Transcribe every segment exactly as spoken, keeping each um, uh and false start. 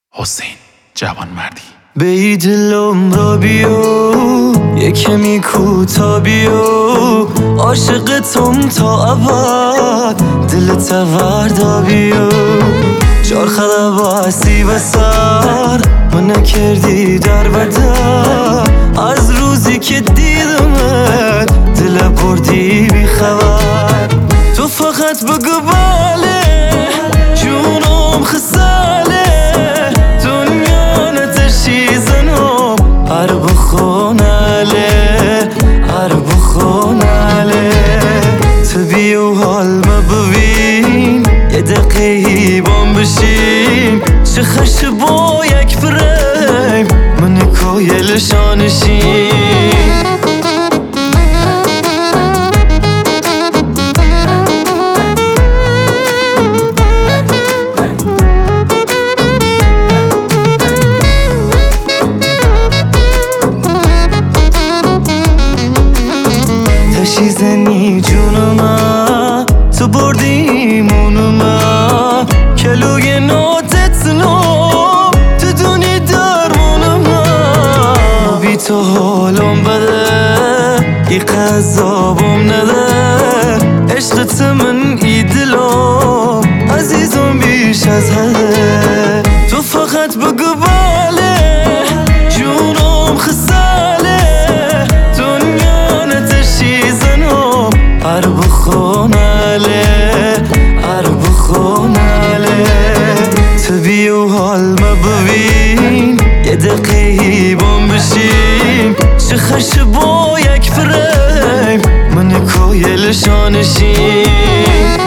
حسین جوانمردی. به دلم را بیو یه کمی کوتا بیو، عاشقتم تا ابد دلت وردا بیو. چارخد باسی و سر من کردی در بدر، از روزی که دیدمت دل بردی بی خبر. تو فقط بگو باله جونم خساله، دنیا نتشیزنم هر بخوناله هر بخوناله. تو بیو حال ما ببین یه دقیقی بام بشیم، چه خش با یک فریم من کویل شانشیم. تشیزنی جونما تو بردی مونما، کلوی ناتت نام تو دونی درمونما. بی تو حالم بده ای قذابم نده، عشقت من ای دلم عزیزم بیش از حده. تو فقط بگو باله جونم خساله، دنیا نتشیزنم هر بخوناله هر بخوناله. تو بیو حال ما ببین یه دقیقی بام بشیم، چه خش با یک فریم من کویل شانشیم.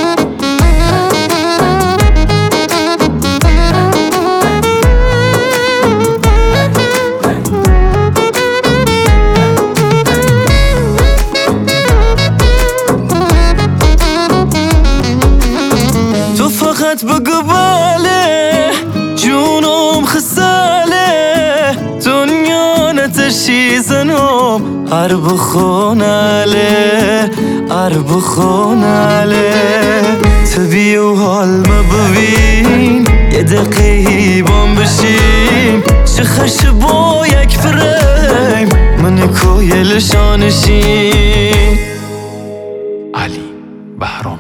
فقط بگو باله جونم خساله، دنیا نتشیزنم هر بخوناله هر بخوناله. تو بیو حال ما ببین یه دقیقی بام بشیم، چه خش با یک فریم من کویل شانشیم. علی بهرام